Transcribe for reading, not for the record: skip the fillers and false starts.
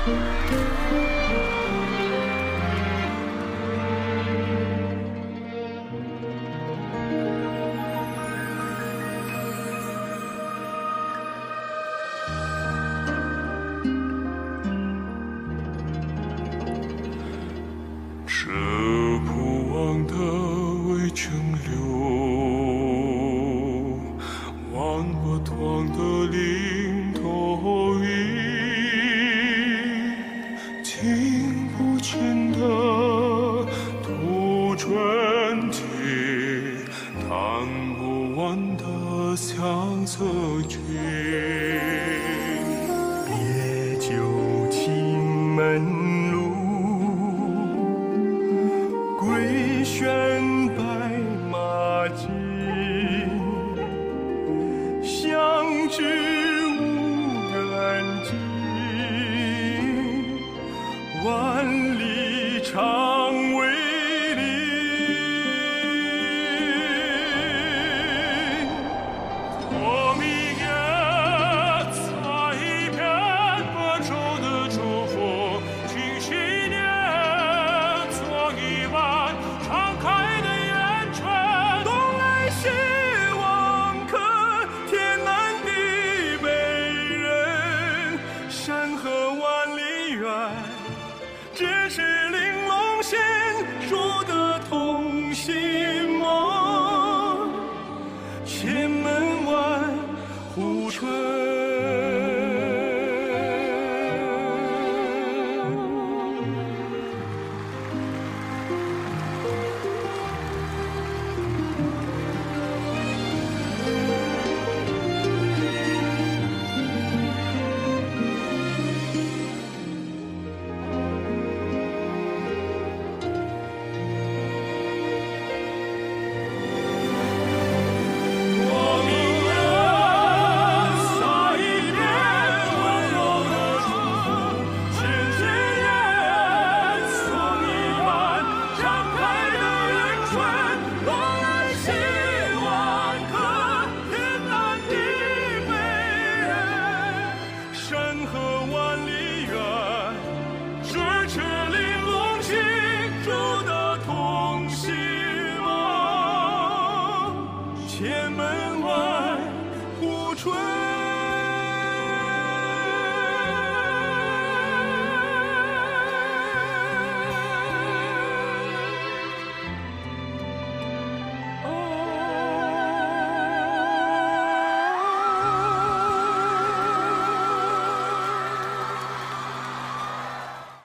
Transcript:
这不忘的为清流，万不断的领头鱼，听不见的吐春啼，弹不完的相思曲。 别就青门路，归旋白马急，相知无缘尽，万里长为邻。 我明月采一片薄愁的祝福，君昔年做一碗敞开的圆圈。 东来西望客，天南地北人，山河万里远，只是玲珑仙说的同心梦。千门万户春。我明月洒一片温柔的祝福，千千年送一碗敞开的圆春。东来西望客，天南地北人，山河万